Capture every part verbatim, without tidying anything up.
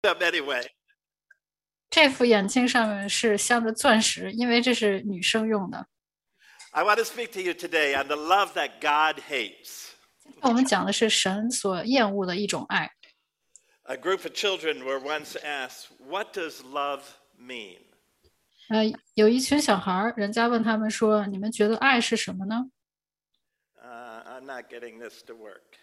them anyway. 这副眼镜上面是镶着钻石，因为这是女生用的。 I want to speak to you today on the love that God hates. 我们讲的是神所厌恶的一种爱。 A group of children were once asked, "What does love mean?" 呃，有一群小孩，人家问他们说：“你们觉得爱是什么呢？” Uh, I'm not getting this to work.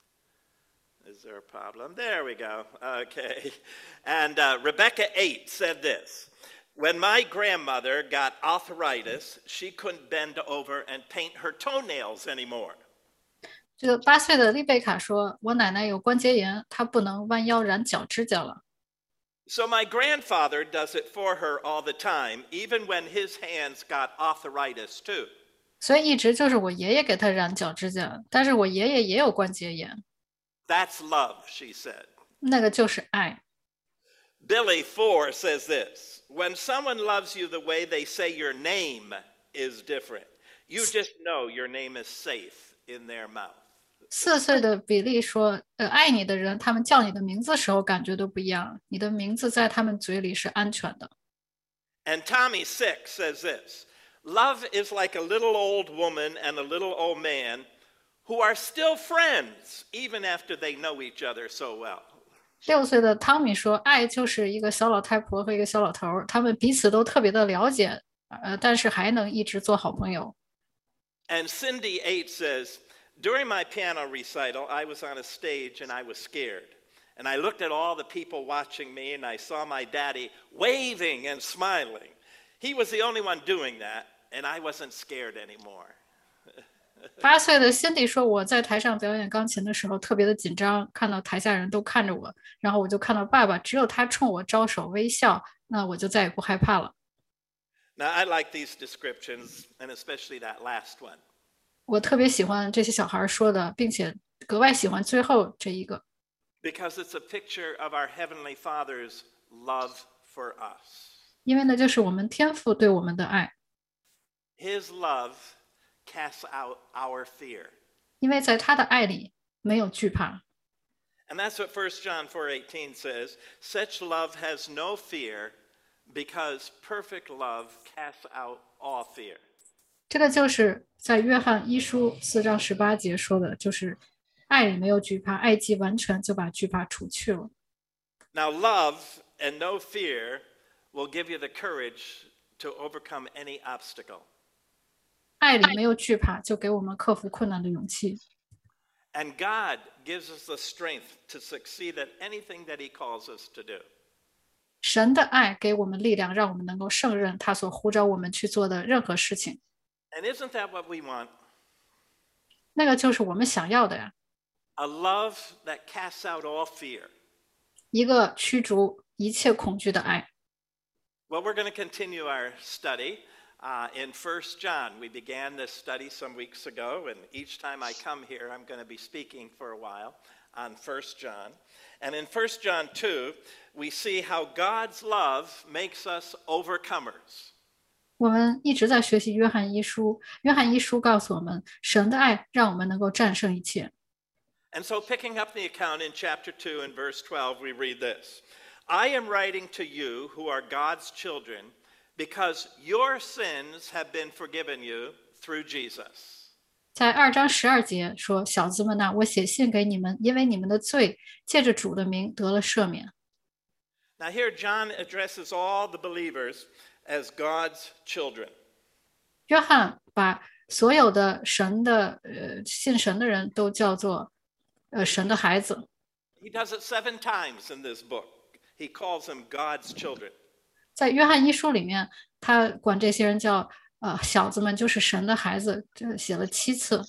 Is there a problem? There we go. Okay. And uh, Rebecca eight said this. When my grandmother got arthritis, she couldn't bend over and paint her toenails anymore. 这个八岁的丽贝卡说：“我奶奶有关节炎，她不能弯腰染脚指甲了。” So my grandfather does it for her all the time, even when his hands got arthritis too. 所以一直就是我爷爷给她染脚指甲，但是我爷爷也有关节炎。 That's love, she said. 那个就是爱。 Billy four says this. When someone loves you the way they say your name is different, you just know your name is safe in their mouth. 四岁的比利说：“呃，爱你的人，他们叫你的名字的时候感觉都不一样，你的名字在他们嘴里是安全的。” And Tommy six says this. Love is like a little old woman and a little old man who are still friends even after they know each other so well. 六岁的汤米说：“爱就是一个小老太婆和一个小老头，他们彼此都特别的了解，呃，但是还能一直做好朋友。” And Cindy eight says, during my piano recital, I was on a stage and I was scared. And I looked at all the people watching me and I saw my daddy waving and smiling. He was the only one doing that, and I wasn't scared anymore. 八岁的辛迪说：“我在台上表演钢琴的时候特别的紧张，看到台下人都看着我，然后我就看到爸爸，只有他冲我招手微笑，那我就再也不害怕了。” Now, I like these descriptions, and especially that last one. 我特别喜欢这些小孩说的，并且格外喜欢最后这一个。 Because it's a picture of our Heavenly Father's love for us. 因为那就是我们天父对我们的爱。 His love casts out our fear. 因为在他的爱里没有惧怕。 And that's what First John four eighteen says. Such love has no fear because perfect love casts out all fear. 这个就是在约翰一书四章十八节说的，就是爱里没有惧怕，爱既完全就把惧怕除去了。 Now, love and no fear will give you the courage to overcome any obstacle. 爱里没有惧怕，就给我们克服困难的勇气。 And God gives us the strength to succeed at anything that He calls us to do. 神的爱给我们力量，让我们能够胜任他所呼召我们去做的任何事情。 And isn't that what we want? 那个就是我们想要的呀。 A love that casts out all fear. 一个驱逐一切恐惧的爱。 Well, we're going to continue our study uh, in First John. We began this study some weeks ago, and each time I come here, I'm going to be speaking for a while on First John. And in First John two, we see how God's love makes us overcomers. 我们一直在学习约翰一书，约翰一书告诉我们，神的爱让我们能够战胜一切。 And so picking up the account in chapter two and verse twelve, we read this. I am writing to you who are God's children because your sins have been forgiven you through Jesus. 在二章十二节说：“小子们呐，我写信给你们，因为你们的罪借着主的名得了赦免。” Now here John addresses all the believers as God's children. 约翰把所有的神的呃信神的人都叫做呃神的孩子。 He does it seven times in this book. He calls them God's children. 在约翰一书里面，他管这些人叫呃小子们，就是神的孩子，这写了七次。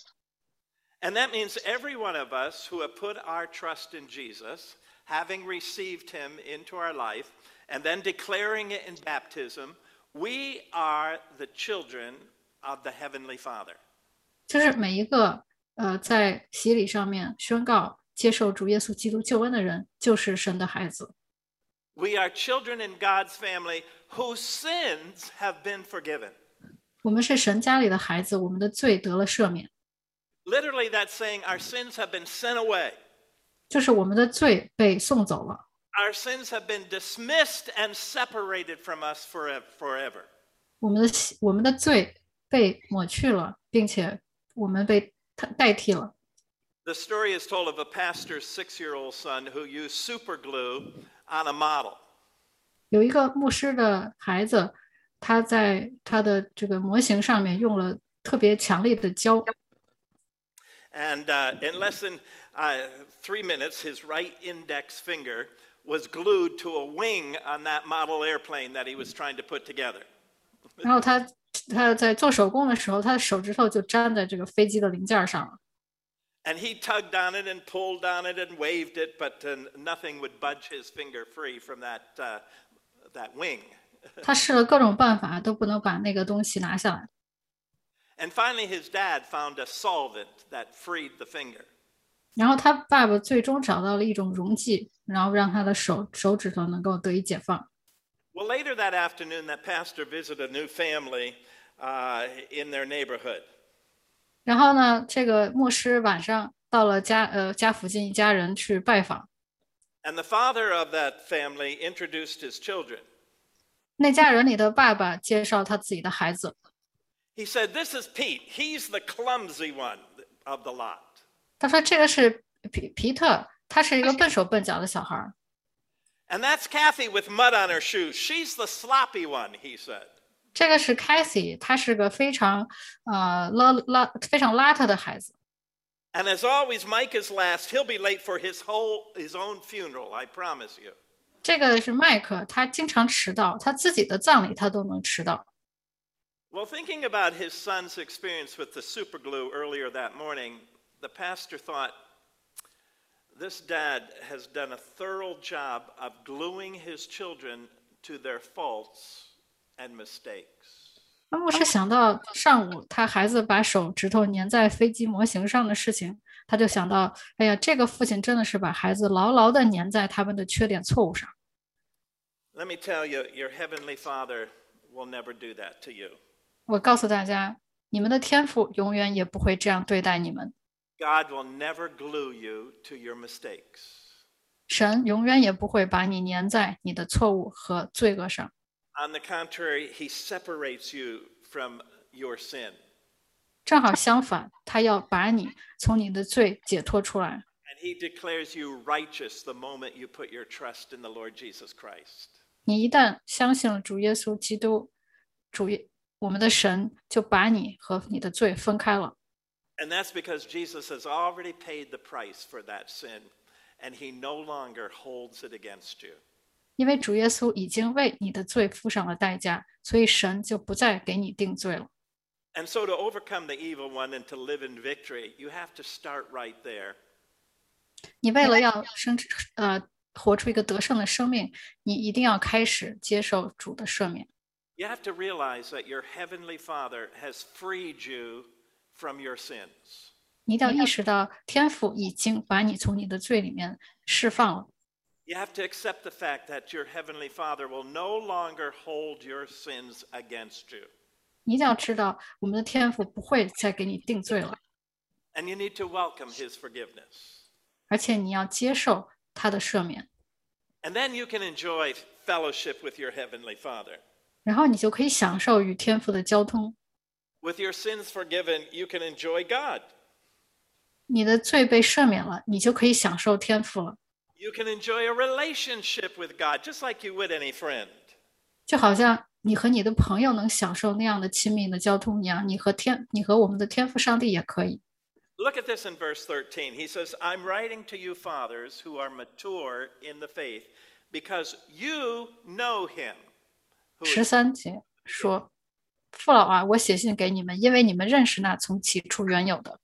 And that means every one of us who have put our trust in Jesus, having received him into our life, and then declaring it in baptism, we are the children of the Heavenly Father. 就是每一个呃在洗礼上面宣告接受主耶稣基督救恩的人，就是神的孩子。 We are children in God's family whose sins have been forgiven. 我们是神家里的孩子，我们的罪得了赦免。 Literally, that's saying our sins have been sent away. 就是我们的罪被送走了。 Our sins have been dismissed and separated from us forever. forever. 我们的我们的罪被抹去了，并且我们被代替了。 The story is told of a pastor's six-year-old son who used super glue on a model. 有一个牧师的孩子，他在他的这个模型上面用了特别强力的胶。 And uh, in less than uh, three minutes, his right index finger was glued to a wing on that model airplane that he was trying to put together. 然后他他在做手工的时候，他的手指头就粘在这个飞机的零件上了。 And he tugged on it and pulled on it and waved it, but uh, nothing would budge his finger free from that, uh, that wing. 他试了各种办法，都不能把那个东西拿下来。 And finally, his dad found a solvent that freed the finger. 然后他爸爸最终找到了一种溶剂，然后让他的手手指头能够得以解放。 Well, later that afternoon, that pastor visited a new family uh, in their neighborhood. 然后呢，这个牧师晚上到了家呃家附近一家人去拜访。 And the father of that family introduced his children. 那家人里的爸爸介绍他自己的孩子。 He said, "This is Pete. He's the clumsy one of the lot." 他说这个是皮皮特，他是一个笨手笨脚的小孩。 And that's Kathy with mud on her shoes. She's the sloppy one, he said. 这个是 Kathy， 她是个非常呃邋邋非常邋遢的孩子。 And as always, Mike is last. He'll be late for his whole his own funeral, I promise you. 这个是麦克，他经常迟到，他自己的葬礼他都能迟到。 Well, thinking about his son's experience with the super glue earlier that morning, the pastor thought, this dad has done a thorough job of gluing his children to their faults and mistakes. 那牧师想到上午他孩子把手指头粘在飞机模型上的事情，他就想到，哎呀，这个父亲真的是把孩子牢牢地粘在他们的缺点错误上。 Let me tell you, your heavenly Father will never do that to you. 我告诉大家，你们的天父永远也不会这样对待你们。 God will never glue you to your mistakes. 神永远也不会把你粘在你的错误和罪恶上。 On the contrary, he separates you from your sin. 正好相反，他要把你从你的罪解脱出来。 And he declares you righteous the moment you put your trust in the Lord Jesus Christ. 你一旦相信了主耶稣基督，主耶我们的神就把你和你的罪分开了。 And that's because Jesus has already paid the price for that sin, and he no longer holds it against you. 因为主耶稣已经为你的罪付上了代价，所以神就不再给你定罪了。 And so to overcome the evil one and to live in victory, you have to start right there. 你为了要生呃活出一个得胜的生命，你一定要开始接受主的赦免。 You have to realize that your heavenly Father has freed you from your sins. 你一定要意识到，天父已经把你从你的罪里面释放了。 You have to accept the fact that your heavenly Father will no longer hold your sins against you. 你一定要知道，我们的天父不会再给你定罪了。 And you need to welcome his forgiveness. 而且你要接受他的赦免。 And then you can enjoy fellowship with your heavenly Father. 然后你就可以享受与天父的交通。 With your sins forgiven, you can enjoy God. 你的罪被赦免了，你就可以享受天父了。 You can enjoy a relationship with God, just like you would any friend. 就好像你和你的朋友能享受那样的亲密的交通一样，你和天，你和我们的天父上帝也可以。 Look at this in verse thirteen. He says, I'm writing to you fathers who are mature in the faith, because you know him. 十三节说：“父老啊，我写信给你们，因为你们认识那从起初原有的。”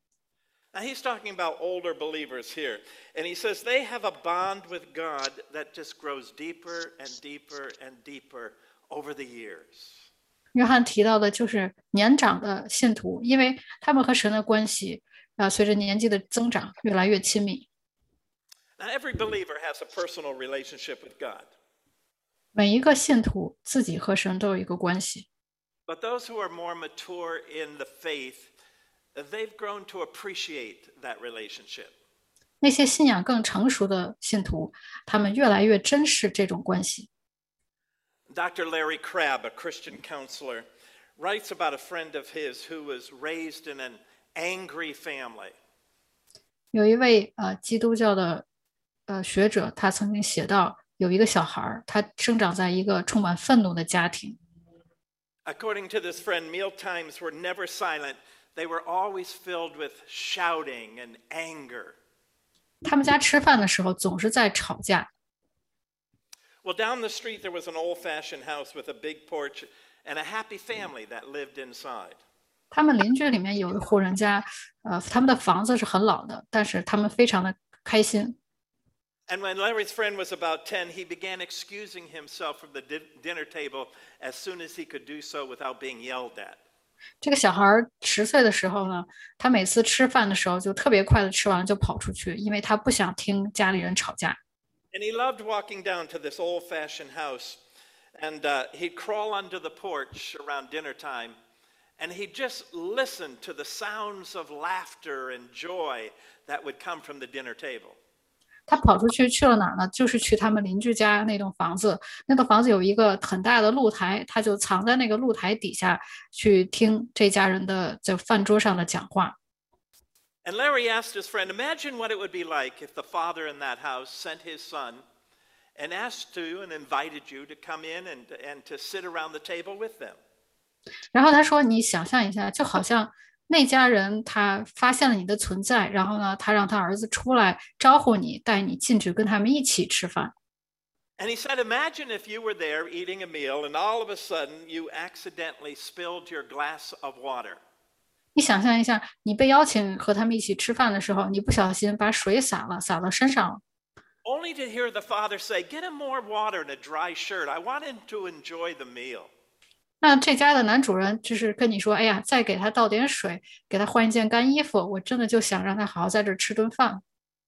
Now he's talking about older believers here. And he says they have a bond with God that just grows deeper and deeper and deeper over the years. 约翰提到的就是年长的信徒，因为他们和神的关系，呃，随着年纪的增长越来越亲密。 Now every believer has a personal relationship with God. 每一个信徒自己和神都有一个关系。 But those who are more mature in the faith, they've grown to appreciate that relationship. 那些信仰更成熟的信徒，他们越来越珍视这种关系。 Doctor Larry Crabb, a Christian counselor, writes about a friend of his who was raised in an angry family. 有一位呃基督教的呃学者，他曾经写到，有一个小孩儿，他生长在一个充满愤怒的家庭。 According to this friend, meal times were never silent. They were always filled with shouting and anger. 他们家吃饭的时候总是在吵架。 Well, down the street there was an old-fashioned house with a big porch and a happy family that lived inside. 他们邻居里面有一户人家，呃，他们的房子是很老的，但是他们非常的开心。 And when Larry's friend was about ten, he began excusing himself from the di- dinner table as soon as he could do so without being yelled at. 这个小孩十岁的时候呢，他每次吃饭的时候就特别快的吃完就跑出去，因为他不想听家里人吵架。 And he loved walking down to this old-fashioned house, and uh, he'd crawl under the porch around dinner time, and he'd just listen to the sounds of laughter and joy that would come from the dinner table. 他跑出去去了哪儿呢？就是去他们邻居家那栋房子，那栋房子有一个很大的露台，他就藏在那个露台底下去听这家人的在饭桌上的讲话。 And Larry asked his friend, imagine what it would be like if the father in that house sent his son and asked you and invited you to come in and, and to sit around the table with them. 然后他说：“你想象一下，就好像那家人他发现了你的存在，然后呢，他让他儿子出来招呼你，带你进去跟他们一起吃饭。” And he said, imagine if you were there eating a meal and all of a sudden you accidentally spilled your glass of water. 你想象一下，你被邀请和他们一起吃饭的时候，你不小心把水洒了，洒到身上了。 Only to hear the father say, get him more water and a dry shirt. I want him to enjoy the meal. 那这家的男主人就是跟你说：“哎呀，再给他倒点水，给他换一件干衣服，我真的就想让他好好在这吃顿饭。”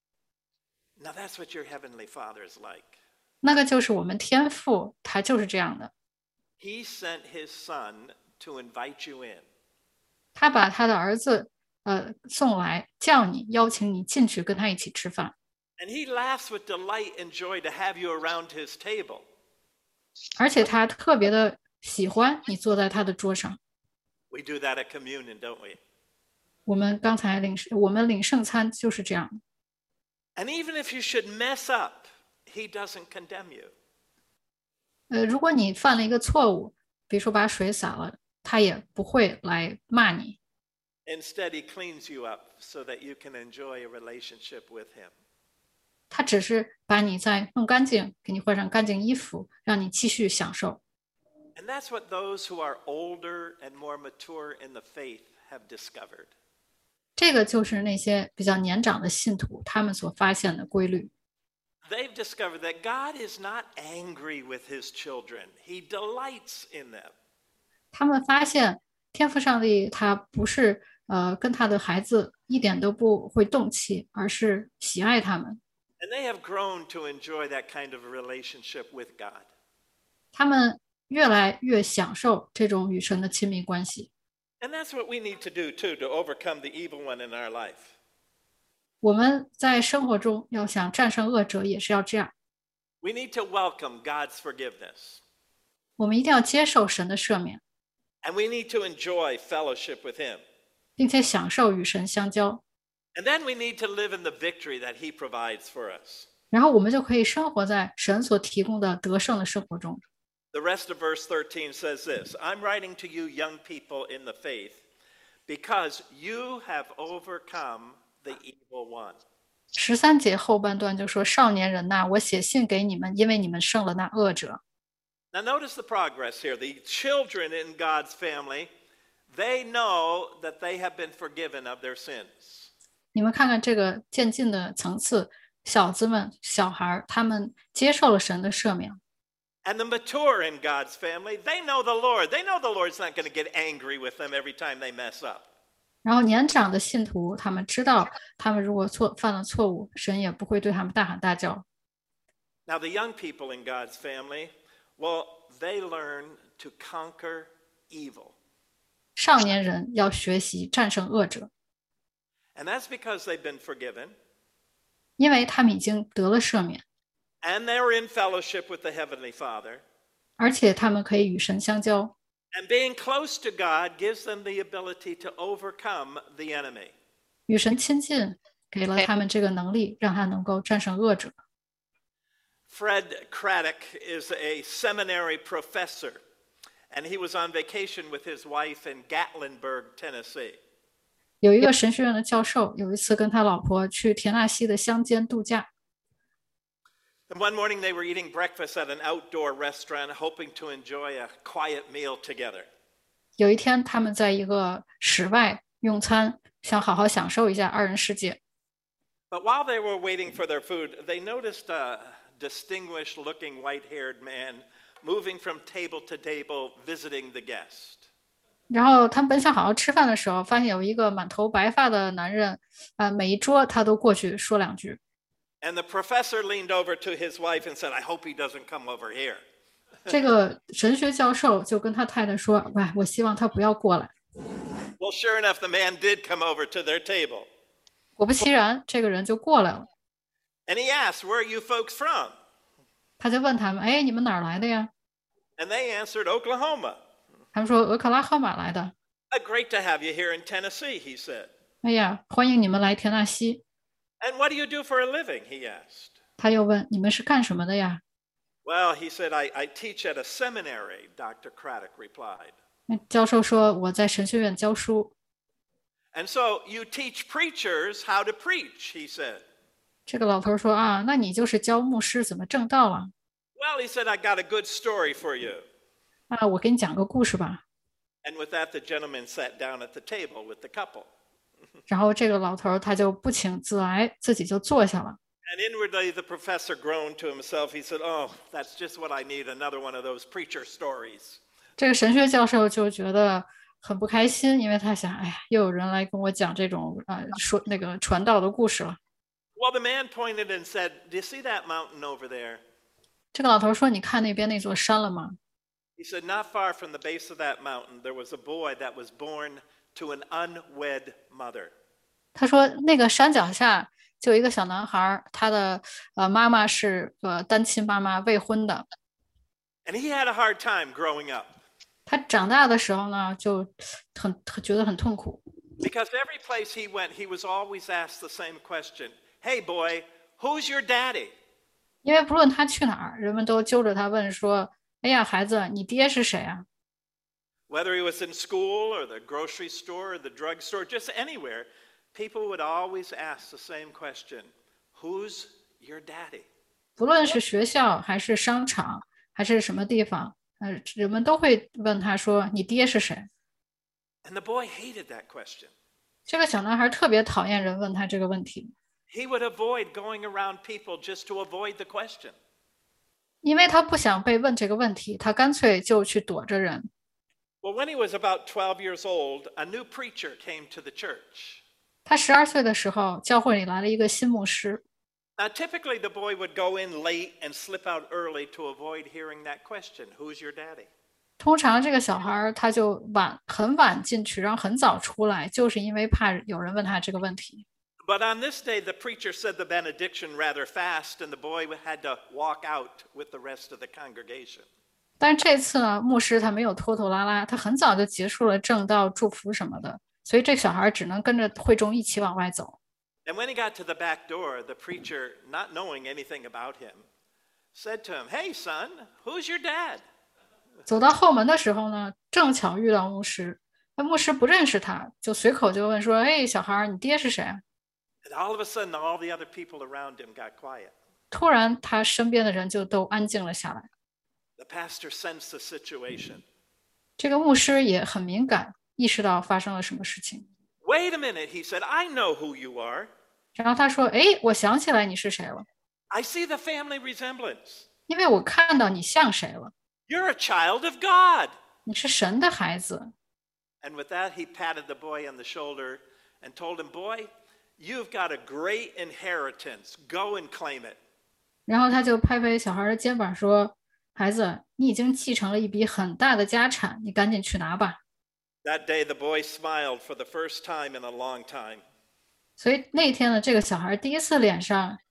Now that's what your heavenly father is like. 那个就是我们天父，他就是这样的。 He sent his son to invite you in. 他把他的儿子呃送来，叫你，邀请你进去跟他一起吃饭。 And he laughs with delight and joy to have you around his table. 而且他特别的喜欢你坐在他的桌上。 We do that at communion, don't we? 我们刚才领我们领圣餐就是这样。 And even if you should mess up, he doesn't condemn you. 呃，如果你犯了一个错误，比如说把水洒了，他也不会来骂你。 Instead, he cleans you up so that you can enjoy a relationship with him. 他只是把你再弄干净，给你换上干净衣服，让你继续享受。 And that's what those who are older and more mature in the faith have discovered. 这个就是那些比较年长的信徒他们所发现的规律。 They've discovered that God is not angry with his children. He delights in them. 他们发现天父上帝他不是呃跟他的孩子一点都不会动气，而是喜爱他们。 And they have grown to enjoy that kind of a relationship with God. 他们越来越享受这种与神的亲密关系。 And that's what we need to do too to overcome the evil one in our life. 我们在生活中要想战胜恶者，也是要这样。 We need to welcome God's forgiveness. 我们一定要接受神的赦免， And we need to enjoy fellowship with him. 并且享受与神相交。 And then we need to live in the victory that he provides for us. 然后我们就可以生活在神所提供的得胜的生活中。 The rest of verse thirteen says this, I'm writing to you young people in the faith because you have overcome the evil one. 十三节后半段就说：“少年人呐，我写信给你们，因为你们胜了那恶者。” Now notice the progress here. The children in God's family, they know that they have been forgiven of their sins. 你们看看这个渐进的层次，小子们、小孩，他们接受了神的赦免。 And the mature in God's family, they know the Lord. They know the Lord's not going to get angry with them every time they mess up. 然后年长的信徒，他们知道，他们如果错犯了错误，神也不会对他们大喊大叫。 Now the young people in God's family, well, they learn to conquer evil. 少年人要学习战胜恶者， And that's because they've been forgiven. 因为他们已经得了赦免， and they're in fellowship with the Heavenly Father. 而且他们可以与神相交。 And being close to God gives them the ability to overcome the enemy. 与神亲近，给了他们这个能力，让他能够战胜恶者。 Fred Craddock is a seminary professor, and he was on vacation with his wife in Gatlinburg, Tennessee. 有一个神学院的教授，有一次跟他老婆去田纳西的乡间度假。 And one morning they were eating breakfast at an outdoor restaurant, hoping to enjoy a quiet meal together. 有一天，他们在一个室外用餐，想好好享受一下二人世界。 But while they were waiting for their food, they noticed a distinguished-looking white-haired man moving from table to table, visiting the guest. 然后他们本想好好吃饭的时候，发现有一个满头白发的男人，啊、每一桌他都过去说两句。 And the professor leaned over to his wife and said, "I hope he doesn't come over here." 这个神学教授就跟他太太说：“喂，我希望他不要过来。” Well, sure enough, the man did come over to their table. 果不其然，这个人就过来了。 And he asked, "Where are you folks from?" 他就问他们：“哎，你们哪儿来的呀 And they answered, "Oklahoma." ？” 他们说：“俄克拉荷马来的。 "Uh, Great to have you here in Tennessee," he said. ” 哎呀，欢迎你们来田纳西。 "And what do you do for a living?" he asked. 他又问：“你们是干什么的呀 "Well," he said, I, I teach at a seminary," Doctor Craddock replied. 那教授说：“我在神学院教书。 "And so you teach preachers how to preach," he said. ” 这个老头说：“啊，那你就是教牧师怎么正道了 "Well," he said, "I got a good story for you." 啊？我给你讲个故事吧。” And with that, the gentleman sat down at the table with the couple. 然后这个老头他就不请自来，自己就坐下了。 And inwardly, the professor groaned to himself. He said, "Oh, that's just what I need, another one of those preacher stories." 这个神学教授就觉得很不开心，因为他想，哎呀，又有人来跟我讲这种呃说那个传道的故事了。 Well, the man pointed and said, "Do you see that mountain over there?" 这个老头说：“你看那边那座山了吗 He said, "Not far from the base of that mountain, there was a boy that was born to an unwed mother." 他说：“那个山脚下就有一个小男孩，他的呃妈妈是个单亲妈妈，未婚的。 And he had a hard time growing up 他长大的时候呢，就很很觉得很痛苦， because every place he went, he was always asked the same question. "Hey, boy, who's your daddy?" 因为不论他去哪儿，人们都揪着他问说：‘哎呀，孩子，你爹是谁啊？’ Whether he was in school or the grocery store or the drugstore, just anywhere, people would always ask the same question. "Who's your daddy?" 不论是学校还是商场还是什么地方，呃，人们都会问他说：‘你爹是谁 And the boy hated that question.？’ 这个小男孩特别讨厌人问他这个问题， He would avoid going around people just to avoid the question. 因为他不想被问这个问题，他干脆就去躲着人。 Well, when he was about twelve years old, a new preacher came to the church. 他十二岁的时候，教会里来了一个新牧师。 Now, typically, the boy would go in late and slip out early to avoid hearing that question. "Who's your daddy?" 通常这个小孩儿他就晚很晚进去，然后很早出来，就是因为怕有人问他这个问题。 But on this day, the preacher said the benediction rather fast, and the boy had to walk out with the rest of the congregation. 但是这次呢，牧师他没有拖拖拉拉，他很早就结束了正道、祝福什么的，所以这小孩只能跟着会众一起往外走。 And when he got to the back door, the preacher, not knowing anything about him, said to him, "Hey, son, who's your dad?" 走到后门的时候呢，正巧遇到牧师，那牧师不认识他，就随口就问说：“哎，小孩，你爹是谁啊？” And all of a sudden, all the other people around him got quiet. 突然，他身边的人就都安静了下来。 The pastor sensed the situation. 这个牧师也很敏感，意识到发生了什么事情。 "Wait a minute," he said. "I know who you are. 然后他说：“哎，我想起来你是谁了， I see the family resemblance. 因为我看到你像谁了， You're a child of God." 你是神的孩子。” And with that, he patted the boy on the shoulder and told him, "Boy, you've got a great inheritance. Go and claim it." 然后他就拍拍小孩的肩膀说：“孩子，你已经继承了一笔很大的家产，你赶紧去拿吧。” That day, the boy smiled for the first time in a long time. 所以那天呢，这个小孩第一次脸上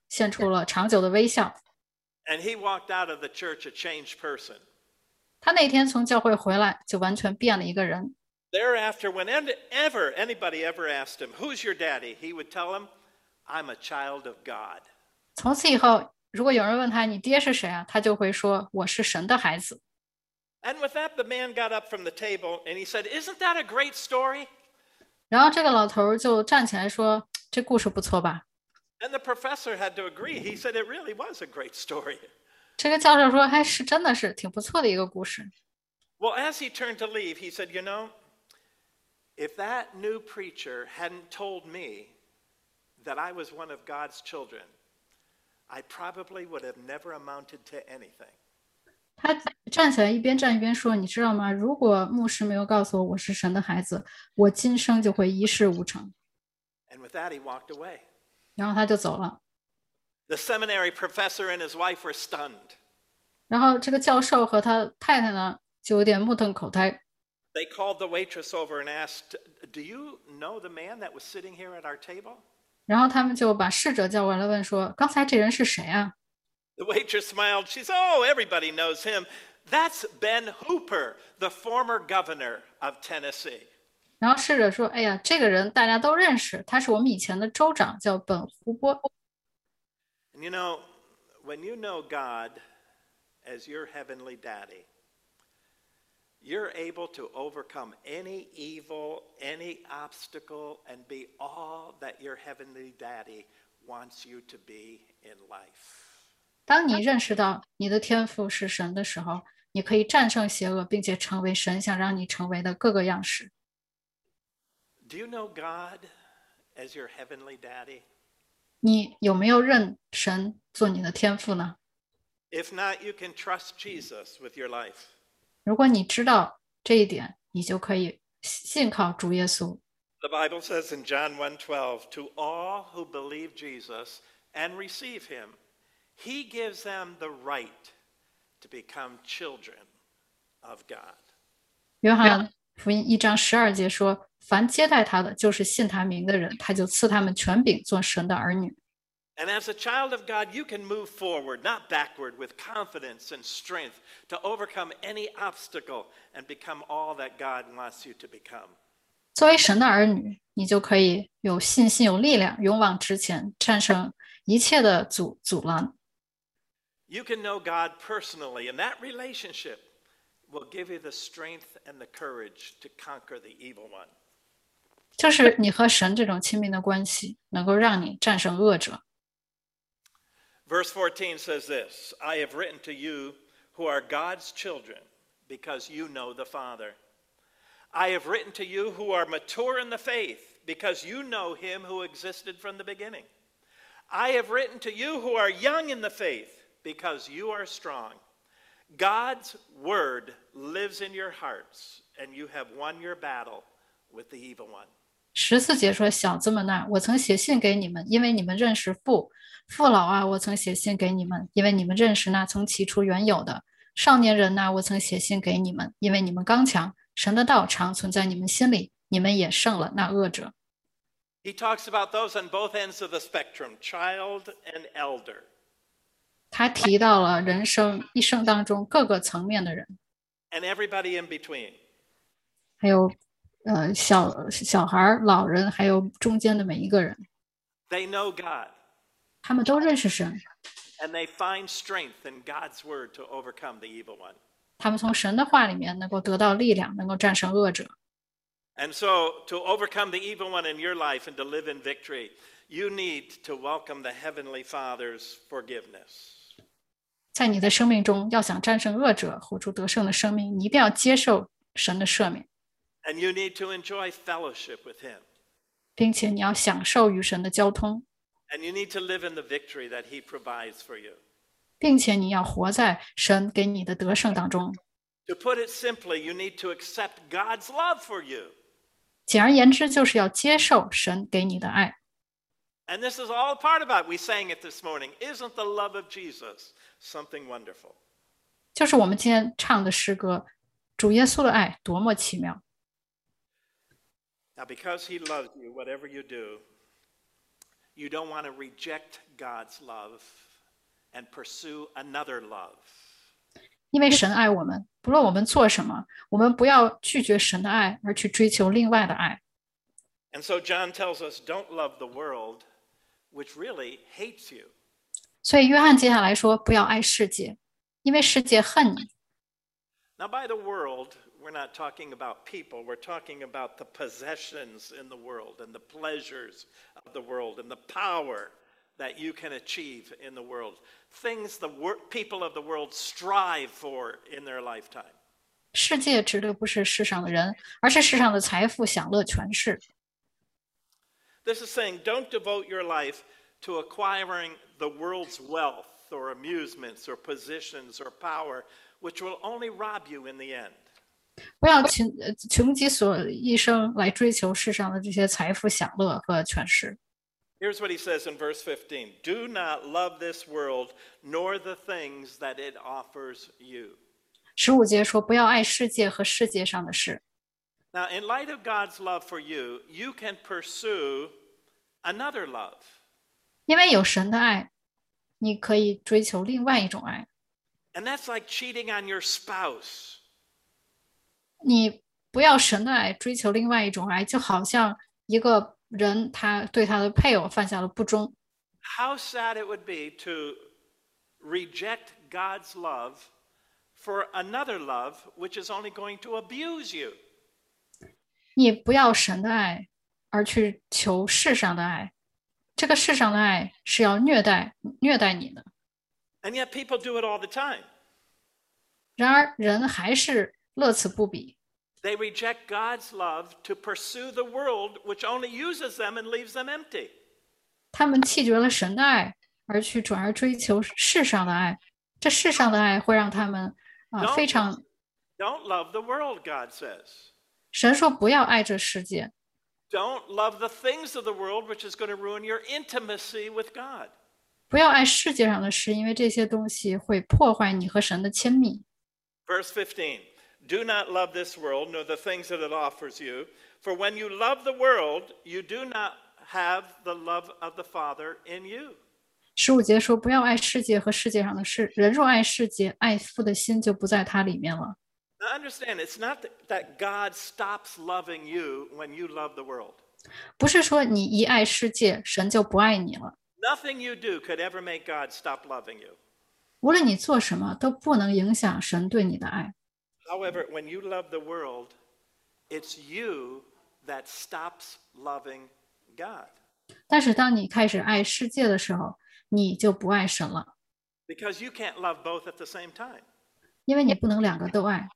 献出了长久的微笑。 And he walked out of the church a changed person. 他那天从教会回来，就完全变了一个人。 Thereafter, whenever anybody ever asked him, "Who's your daddy?" he would tell them, "I'm a child of God." 从此以后，如果有人问他你爹是谁啊，他就会说我是神的孩子。 And with that, the man got up from the table and he said, "Isn't that a great story?" 然后这个老头就站起来说：“这故事不错吧？” And the professor had to agree. He said it really was a great story. 这个教授说：“还是真的是挺不错的一个故事。” Well, as he turned to leave, he said, "You know, if that new preacher hadn't told me that I was one of God's children, I probably would have never amounted to anything." 他站起来一边站一边说：“你知道吗？如果牧师没有告诉我我是神的孩子，我今生就会一事无成。” And with that, he walked away. 然后他就走了。 The seminary professor and his wife were stunned. 然后这个教授和他太太呢，就有点目瞪口呆。 They called the waitress over and asked, "Do you know the man that was sitting here at our table?" 然后他们就把侍者叫过来问说：“刚才这人是谁啊？” The waitress smiled. She said, "Oh, everybody knows him. That's Ben Hooper, the former governor of Tennessee." 然后侍者说：“哎呀，这个人大家都认识，他是我们以前的州长，叫本胡波。” And you know, when you know God as your heavenly daddy, you're able to overcome any evil, any obstacle, and be all that your heavenly daddy wants you to be in life. 当你认识到你的天赋是神的时候，你可以战胜邪恶，并且成为神想让你成为的各个样式。 Do you know God as your heavenly daddy? 你有没有认神做你的天赋呢？ If not, you can trust Jesus with your life. 如果你知道这一点，你就可以信靠主耶稣。 The Bible says in John one twelve, "To all who believe Jesus and receive him, he gives them the right to become children of God." 约翰福音一章十二节说：“凡接待他的，就是信他名的人，他就赐他们权柄做神的儿女。” And as a child of God, you can move forward, not backward, with confidence and strength to overcome any obstacle and become all that God wants you to become. 作为神的儿女，你就可以有信心、有力量，勇往直前，战胜一切的阻阻拦。 You can know God personally, and that relationship will give you the strength and the courage to conquer the evil one. 就是你和神这种亲密的关系，能够让你战胜恶者。 Verse fourteen says this, "I have written to you who are God's children because you know the Father. I have written to you who are mature in the faith because you know him who existed from the beginning. I have written to you who are young in the faith because you are strong. God's word lives in your hearts, and you have won your battle with the evil one." 十四节说：“小子们呐、啊，我曾写信给你们，因为你们认识父；父老啊，我曾写信给你们，因为你们认识那从起初原有的；少年人呐、啊，我曾写信给你们，因为你们刚强。神的道常存在你们心里，你们也胜了那恶者。” He talks about those on both ends of the spectrum, child and elder. 他提到了人生一生当中各个层面的人， And everybody in between. 还有呃小小孩、老人，还有中间的每一个人， They know God, 他们都认识神， and they find strength in God's word to overcome the evil one. 他们从神的话里面能够得到力量，能够战胜恶者。 And so, to overcome the evil one in your life and to live in victory, you need to welcome the Heavenly Father's forgiveness. 在你的生命中，要想战胜恶者，活出得胜的生命，你一定要接受神的赦免， And you need to enjoy fellowship with him. 并且你要享受与神的交通， And you need to live in the victory that he provides for you. 并且你要活在神给你的得胜当中。 To put it simply, you need to accept God's love for you. 简而言之，就是要接受神给你的爱。 And this is all part about, we sang it this morning, isn't the love of Jesus something wonderful? 就是我们今天唱的诗歌，主耶稣的爱多么奇妙。 Now, because he loves you, whatever you do, you don't want to reject God's love and pursue another love. 因为神爱我们，不论我们做什么，我们不要拒绝神的爱，而去追求另外的爱。 And so John tells us, don't love the world, which really hates you. 所以约翰接下来说，不要爱世界，因为世界恨你。 Now, by the world, we're not talking about people. We're talking about the possessions in the world and the pleasures of the world and the power that you can achieve in the world. Things the wor- people of the world strive for in their lifetime. 世界指的不是世上的人，而是世上的财富、享乐、权势。 This is saying, don't devote your life to acquiring the world's wealth or amusements or positions or power, which will only rob you in the end. 不要穷呃穷极所一生来追求世上的这些财富、享乐和权势。 Here's what he says in verse fifteen. Do not love this world, nor the things that it offers you. 十五节说，不要爱世界和世界上的事。 Now, in light of God's love for you, you can pursue another love. 因为有神的爱，你可以追求另外一种爱。 And that's like cheating on your spouse. 你不要神的爱，追求另外一种爱，就好像一个人他对他的配偶犯下了不忠。 How sad it would be to reject God's love for another love which is only going to abuse you. 你不要神的爱，而去求世上的爱。这个世上的爱是要虐待虐待你的。 And yet people do it all the time. 然而人还是乐此不彼。 They reject God's love to pursue the world which only uses them and leaves them empty. 他们弃绝了神的爱，而去转而追求世上的爱。这世上的爱会让他们啊、呃、非常。 Don't love the world, God says. 神说不要爱这世界。 Don't love the things of the world, which is going to ruin your intimacy with God. 不要爱世界上的事，因为这些东西会破坏你和神的亲密。 Verse fifteen. Do not love this world, nor the things that it offers you. For when you love the world, you do not have the love of the Father in you. 十五节说，不要爱世界和世界上的事。人若爱世界，爱父的心就不在他里面了。 Now understand, it's not that God stops loving you when you love the world. 不是说你一爱世界，神就不爱你了。 Nothing you do could ever make God stop loving you. 无论你做什么，都不能影响神对你的爱。 However, when you love the world, it's you that stops loving God. 但是当你开始爱世界的时候，你就不爱神了。 Because you can't love both at the same time. 因为你不能两个都爱。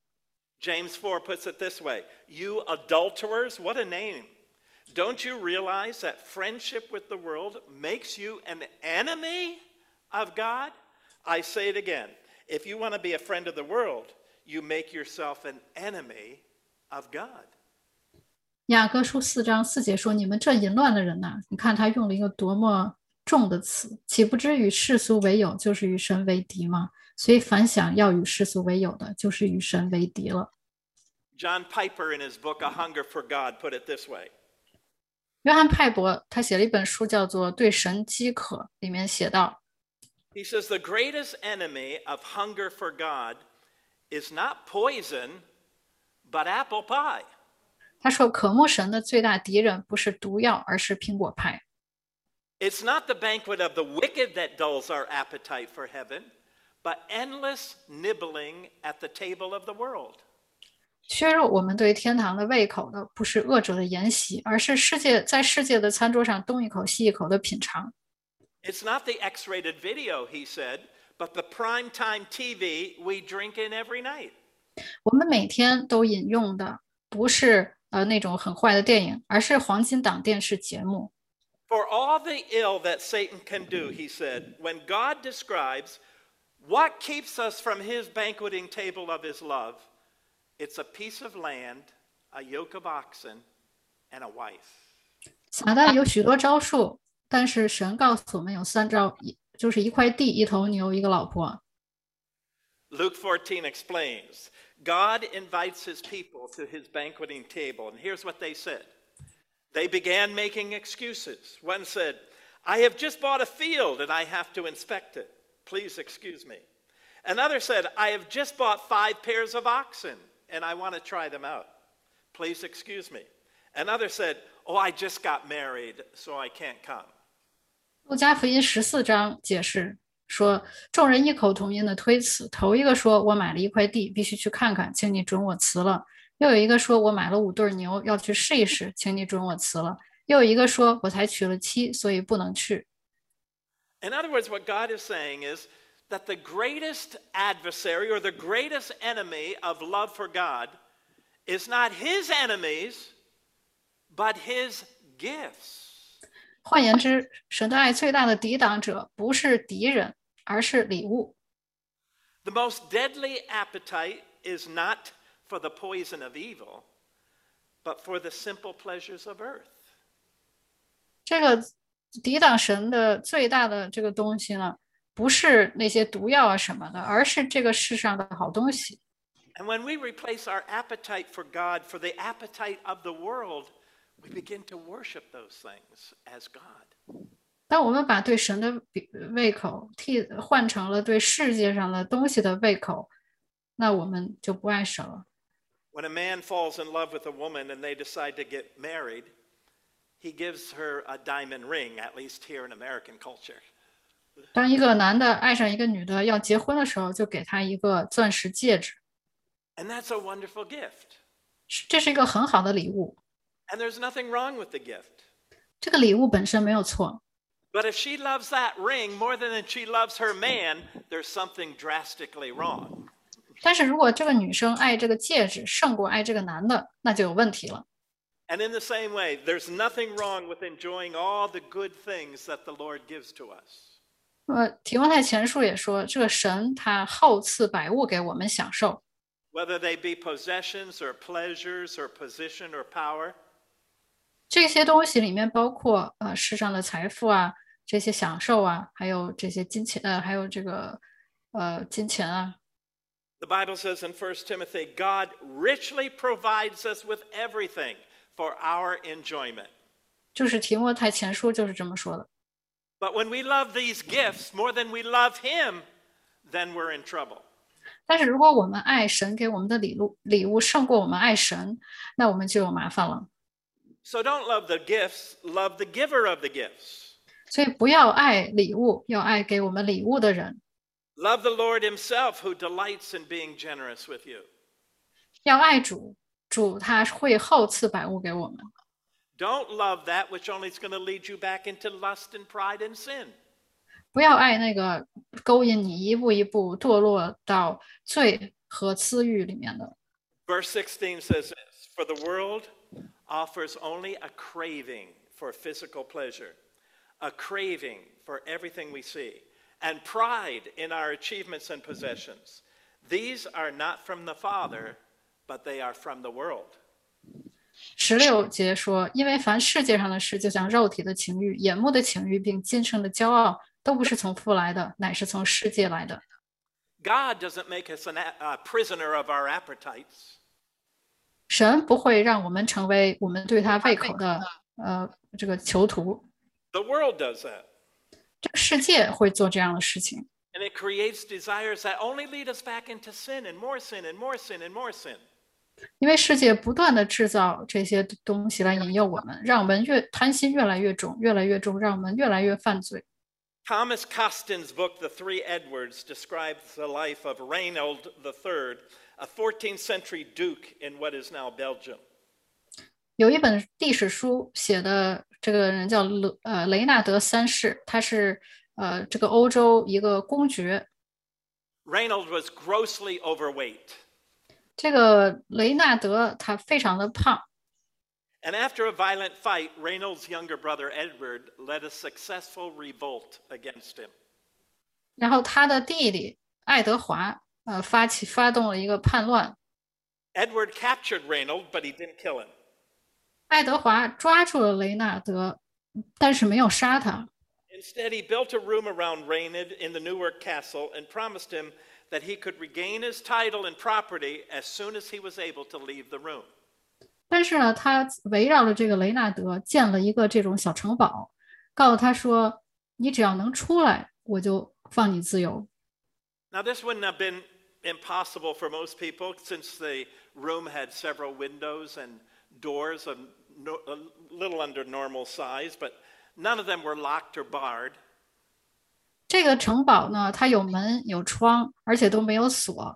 James four puts it this way. You adulterers, what a name. Don't you realize that friendship with the world makes you an enemy of God? I say it again. If you want to be a friend of the world, you make yourself an enemy of God. 雅各书四章四节说：“你们这淫乱的人呐，你看他用了一个多么重的词，岂不知与世俗为友，就是与神为敌吗？所以凡想要与世俗为友的，就是与神为敌了。” John Piper in his book A Hunger for God put it this way. 约翰派伯他写了一本书叫做《对神饥渴》，里面写道 He says the greatest enemy of hunger for God is not poison, but apple pie. 他说渴慕神的最大敌人不是毒药，而是苹果派。 It's not the banquet of the wicked that dulls our appetite for heaven, but endless nibbling at the table of the world. 削弱我们对天堂的胃口的，不是恶者的筵席，而是世界在世界的餐桌上东一口西一口的品尝。 It's not the X-rated video, he said, but the primetime T V we drink in every night. 我们每天都饮用的不是呃那种很坏的电影，而是黄金档电视节目。 For all the ill that Satan can do, he said, when God describes what keeps us from his banqueting table of his love, it's a piece of land, a yoke of oxen, and a wife. 撒旦有许多招数，但是神告诉我们有三招，就是一块地、一头牛、一个老婆。 Luke fourteen explains, God invites his people to his banqueting table, and here's what they said. They began making excuses. One said, I have just bought a field and I have to inspect it. Please excuse me. Another said, I have just bought five pairs of oxen and I want to try them out. Please excuse me. Another said, oh, I just got married, so I can't come. 路加福音十四章解释说，众人异口同音的推辞。头一个说：“我买了一块地，必须去看看，请你准我辞了。”又有一个说：“我买了五对牛，要去试一试，请你准我辞了。”又有一个说：“我才娶了妻，所以不能去。” In other words, what God is saying is that the greatest adversary or the greatest enemy of love for God is not his enemies, but his gifts. 换言之，神的爱最大的抵挡者不是敌人，而是礼物。 The most deadly appetite is not for the poison of evil, but for the simple pleasures of earth. 这个抵挡神的最大的这个东西呢，不是那些毒药啊什么的，而是这个世上的好东西。 And when we replace our appetite for God for the appetite of the world, we begin to worship those things as God. 当我们把对神的胃口替换成了对世界上的东西的胃口，那我们就不爱神了。 When a man falls in love with a woman and they decide to get married, he gives her a diamond ring, at least here in American culture. 当一个男的爱上一个女的要结婚的时候，就给她一个钻石戒指。 And that's a wonderful gift. 这是一个很好的礼物。 And there's nothing wrong with the gift. 这个礼物本身没有错。 But if she loves that ring more than she loves her man, there's something drastically wrong. 但是如果这个女生爱这个戒指胜过爱这个男的，那就有问题了。 And in the same way, there's nothing wrong with enjoying all the good things that the Lord gives to us. 呃，提摩太前书也说，这个神他厚赐百物给我们享受。 Whether they be possessions or pleasures or position or power. 这些东西里面包括呃世上的财富啊，这些享受啊，还有这些金钱呃，还有这个呃金钱啊。 The Bible says in First Timothy, God richly provides us with everything for our enjoyment. 就是提摩太前书就是这么说的。 But when we love these gifts more than we love Him, then we're in trouble. 但是如果我们爱神给我们的礼物礼物胜过我们爱神，那我们就有麻烦了。 So don't love the gifts, love the giver of the gifts. 所以不要爱礼物，要爱给我们礼物的人。 Love the Lord Himself who delights in being generous with you. 要爱主，主他会厚赐百物给我们。 Don't love that which only is going to lead you back into lust and pride and sin. 不要爱那个勾引你一步一步堕落到罪和私欲里面的。 Verse sixteen says this, for the world offers only a craving for physical pleasure, a craving for everything we see, and pride in our achievements and possessions. These are not from the Father, but they are from the world. 十六节说，因为凡世界上的事，就像肉体的情欲、眼目的情欲，并今生的骄傲，都不是从父来的，乃是从世界来的。 God doesn't make us an, a prisoner of our appetites. 神不会让我们成为我们对他胃口的呃这个囚徒。 The world does that. 这个世界会做这样的事情。 And it creates desires that only lead us back into sin and more sin and more sin and more sin. 因为世界不断的制造这些东西来引诱我们，让我们越贪心越来越重，越来越重，让我们越来越犯罪。 Thomas Costin's book, The Three Edwards, describes the life of Reynold the Third, a fourteenth century duke in what is now Belgium. 有一本历史书写的这个人叫雷呃雷纳德三世，他是呃这个欧洲一个公爵。 Reynold was grossly overweight. 这个雷纳德他非常的胖。 And after a violent fight, Reynold's younger brother Edward led a successful revolt against him. 然后他的弟弟爱德华呃发起发动了一个叛乱。 Edward captured Reynold, but he didn't kill him. 爱德华抓住了雷纳德，但是没有杀他。 Instead, he built a room around Reynold in the Newark Castle and promised him that he could regain his title and property as soon as he was able to leave the room. 但是呢，他围绕着这个雷纳德建了一个这种小城堡，告诉他说：“你只要能出来，我就放你自由。” Now, this wouldn't have been impossible for most people since the room had several windows and doors of no, a little under normal size, but none of them were locked or barred. 这个城堡呢，它有门有窗，而且都没有锁。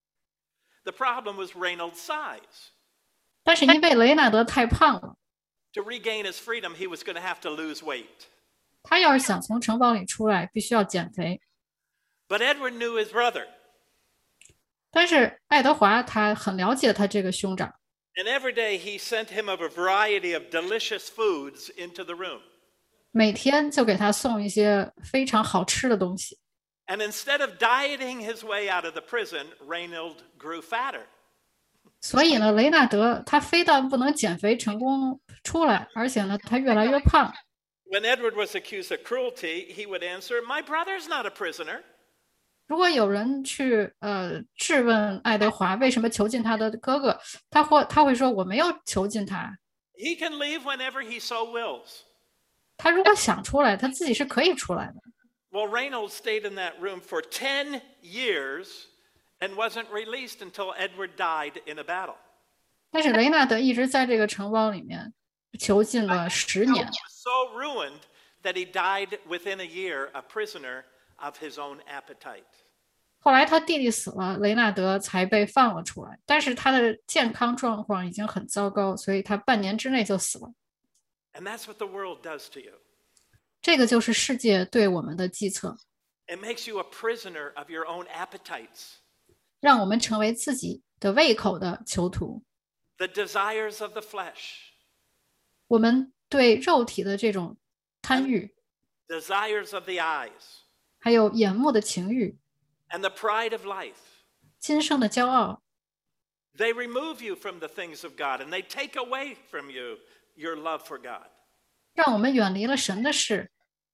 The problem was Reynolds' size. 但是因为雷纳德太胖了， To regain his freedom, he was going to have to lose weight. 他要是想从城堡里出来，必须要减肥。 But Edward knew his brother. 但是爱德华他很了解他这个兄长， And every day he sent him of a variety of delicious foods into the room. 每天就给他送一些非常好吃的东西。 And instead of dieting his way out of the prison, Reynolds grew fatter. 所以呢，雷纳德他非但不能减肥成功出来，而且呢，他越来越胖。 When Edward was accused of cruelty, he would answer, "My brother's not a prisoner." 如果有人去呃质问爱德华为什么囚禁他的哥哥，他会他会说我没有囚禁他， He can leave whenever he so wills. 他如果想出来，他自己是可以出来的。 Well, Reynolds stayed in that room for ten years and wasn't released until Edward died in a battle. 但是雷纳德一直在这个城堡里面囚禁了十 He 年， was so ruined that he died within a year, a prisoner of his own appetite. 后来他弟弟死了，雷纳德才被放了出来。但是他的健康状况已经很糟糕，所以他半年之内就死了。 And that's what the world does to you. 这个就是世界对我们的计策， It makes you a prisoner of your own appetites, 让我们成为自己的胃口的囚徒。 the desires of the flesh, 我们对肉体的这种贪欲， desires of the eyes, 还有眼目的情欲， and the pride of life. 今生的骄傲， They remove you from the things of God, and they take away from you your love for God. 让我们远离了神的事。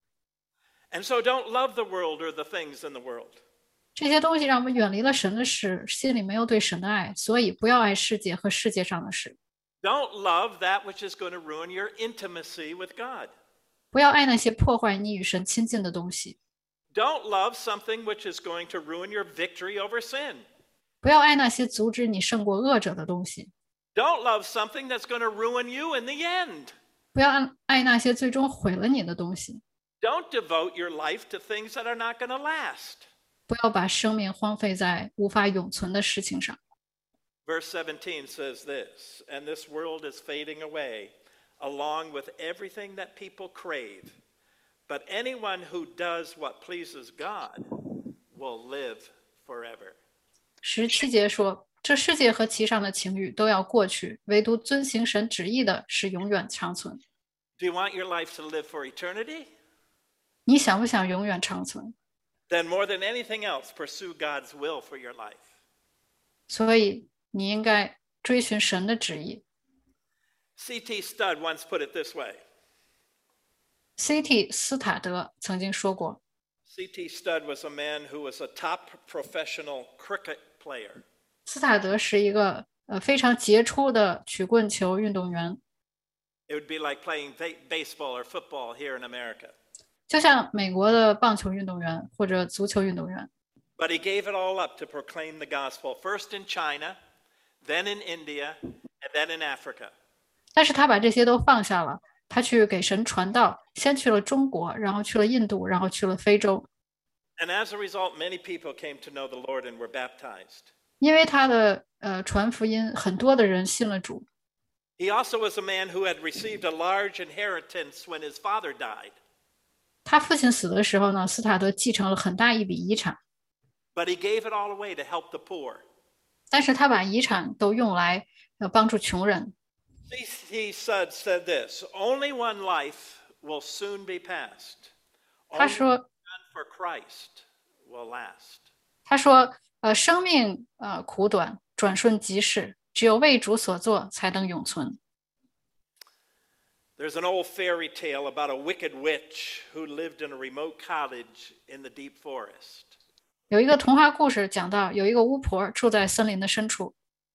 And so don't love the world or the things in the world. 这些东西让我们远离了神的事，心里没有对神的爱，所以不要爱世界和世界上的事， Don't love that which is going to ruin your intimacy with God. 不要爱那些破坏你与神亲近的东西， Don't love something which is going to ruin your victory over sin. 不要爱那些阻止你胜过恶者的东西， Don't love something that's going to ruin you in the end. 不要爱爱那些最终毁了你的东西， Don't devote your life to things that are not going to last. 不要把生命荒废在无法永存的事情上。 Verse seventeen says this, "And this world is fading away, along with everything that people crave. But anyone who does what pleases God will live forever." 十七节说，这世界和其上的情欲都要过去，唯独遵行神旨意的是永远长存。 Do you want your life to live for eternity? 你想不想永远长存？ Then more than anything else, pursue God's will for your life. 所以你应该追寻神的旨意。 C T Studd once put it this way. C T 斯塔德曾经说过， C T Studd was a man who was a top professional cricket player. 斯塔德是一个呃非常杰出的曲棍球运动员， It would be like playing ba- baseball or football here in America. 就像美国的棒球运动员或者足球运动员。 But he gave it all up to proclaim the gospel, first in China, then in India, and then in Africa. 但是他把这些都放下了，他去给神传道，先去了中国，然后去了印度，然后去了非洲。 And as a result, many people came to know the Lord and were baptized. 因为他的呃传福音，很多的人信了主。 He also was a man who had received a large inheritance when his father died. 他父亲死的时候呢，斯塔德继承了很大一笔遗产， But he gave it all away to help the poor. 但是他把遗产都用来呃帮助穷人。 C T Studd said this, "Only one life will soon be passed. 他 Only 说 done for Christ will last." 他说呃生命呃苦短，转瞬即逝，只有为主所做才能永存。 There's an old fairy tale about a wicked witch who lived in a remote cottage in the deep forest. 有一个童话故事讲到，有一个巫婆住在森林的深处，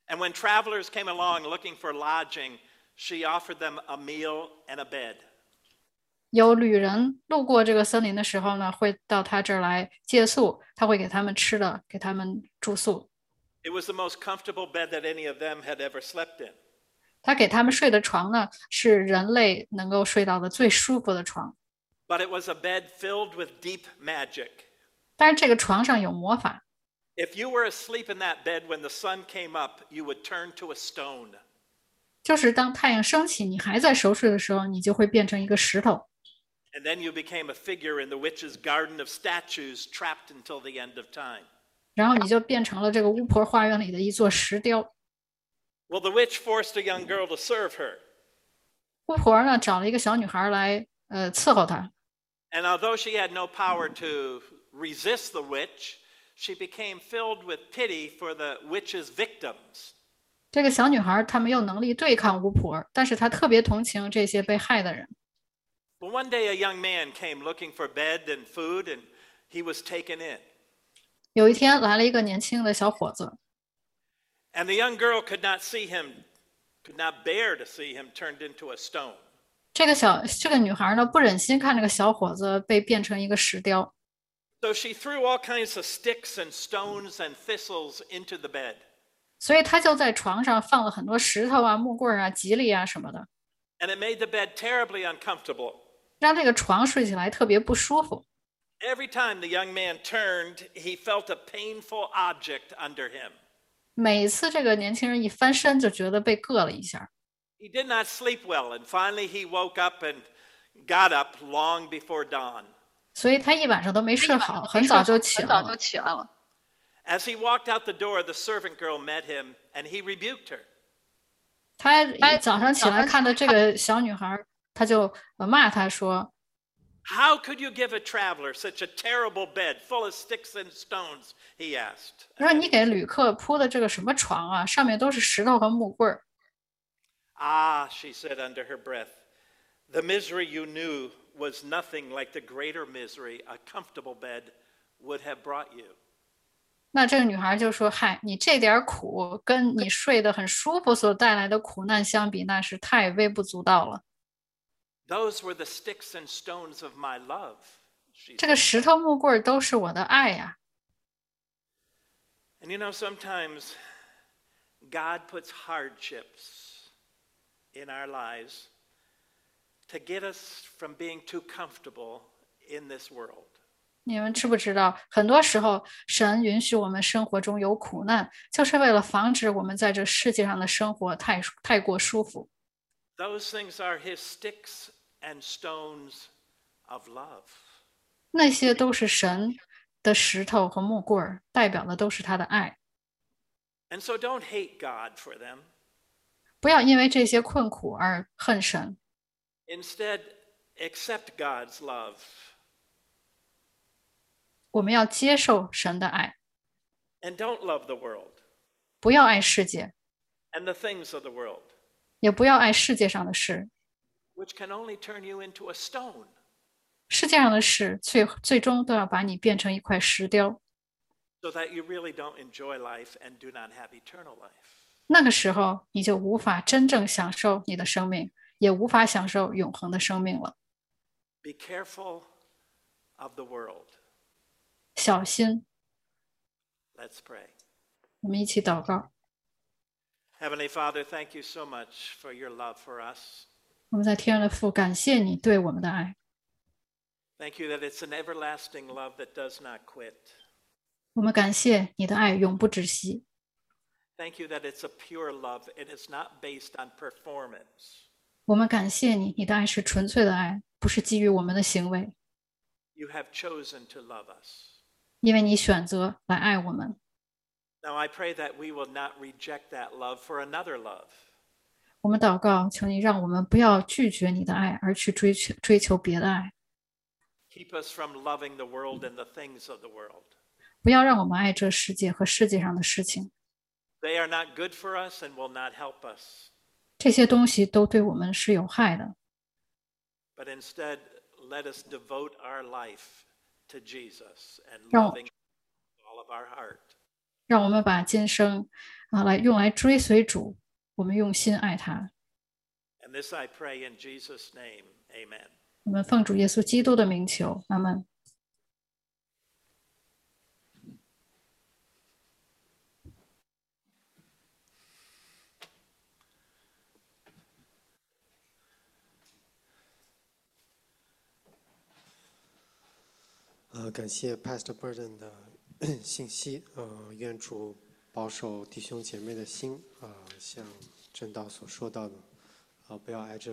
And when travelers came along looking for lodging, she offered them a meal and a bed. 有旅人路过这个森林的时候呢，会到他这儿来借宿，他会给他们吃的，给他们住宿。 It was the most comfortable bed that any of them had ever slept in. 他给他们睡的床呢，是人类能够睡到的最舒服的床。 But it was a bed filled with deep magic. 但是这个床上有魔法。 If you were asleep in that bed when the sun came up, you would turn to a stone. 就是当太阳升起，你还在熟睡的时候，你就会变成一个石头。 And then you became a figure in the witch's garden of statues, trapped until the end of time. 然后你就变成了这个巫婆花园里的一座石雕。 Well, the witch forced a young girl to serve her. 巫婆呢，找了一个小女孩来，呃，伺候她。 And although she had no power to resist the witch, she became filled with pity for the witch's victims. 这个小女孩她没有能力对抗巫婆，但是她特别同情这些被害的人。 Well, one day a young man came looking for bed and food, and he was taken in. 有一天来了一个年轻的小伙子， And the young girl could not see him, could not bear to see him turned into a stone. 这个小这个女孩呢，不忍心看这个小伙子被变成一个石雕， So she threw all kinds of sticks and stones and thistles into the bed. 所以她就在床上放了很多石头啊、木棍啊、蒺藜啊什么的， And it made the bed terribly uncomfortable. 让这个床睡起来特别不舒服。 Every time the young man turned, he felt a painful object under him. 每次这个年轻人一翻身，就觉得被硌了一下。 He did not sleep well, and finally he woke up and got up long before dawn. 所以他一晚上都没睡好，很早就起来了。 As he walked out the door, the servant girl met him, and he rebuked her. 他早上起来看到这个小女孩，他就骂她说 How could you give a traveler such a terrible bed full of sticks and stones? He asked.：“ 说你给旅客铺的这个什么床啊？上面都是石头和木棍儿。 Ah, she said under her breath, the misery you knew was nothing like the greater misery a comfortable bed would have brought you. ” 那这个女孩就说：“嗨，你这点苦，跟你睡得很舒服所带来的苦难相比，那是太微不足道了。 Those were the sticks and stones of my love. She 这个 said. 石头木棍儿都是我的爱呀。 And you know, sometimes God puts hardships in our lives to get us from being too comfortable in this world. 你们知不知道，很多时候神允许我们生活中有苦难，就是为了防止我们在这世界上的生活太太过舒服。 Those things are his sticks and stones of love. 那些都是神的石头和木棍儿，代表的都是他的爱。 And so don't hate God for them. 不要因为这些困苦而恨神， Instead, accept God's love. 我们要接受神的爱， And don't love the world 不要爱世界， and the things of the world, 也不要爱世界上的事。 which can only turn you into a stone. 世界上的事最最终都要把你变成一块石雕， So that you really don't enjoy life and do not have eternal life. 那个时候你就无法真正享受你的生命，也无法享受永恒的生命了。 Be careful of the world. 小心， Let's pray. 我们一起祷告。 Heavenly Father, thank you so much for your love for us. 我们在天上的父，感谢你对我们的爱。 Thank you that it's an everlasting love that does not quit. 我们感谢你的爱永不止息。 Thank you that it's a pure love and it's not based on performance. 我们感谢你，你的爱是纯粹的爱，不是基于我们的行为， You have chosen to love us. 因为你选择来爱我们。 Now I pray that we will not reject that love for another love. 我们祷告，求你让我们不要拒绝你的爱，而去追求追求别的爱， Keep us from loving the world and the things of the world. 不要让我们爱这世界和世界上的事情。 They are not good for us and will not help us. 这些东西都对我们是有害的， But instead, let us devote our life to Jesus and 让我- loving with all of our heart. 让我们把今生啊，来用来追随主，我们用心爱他。 And this I pray in Jesus' name. Amen. 我们奉主耶稣基督的名求，阿门。 呃，感谢 Pastor Burden 的信息。呃，愿主保守弟兄姐妹的心。啊、像正道所说到的，啊、不要挨着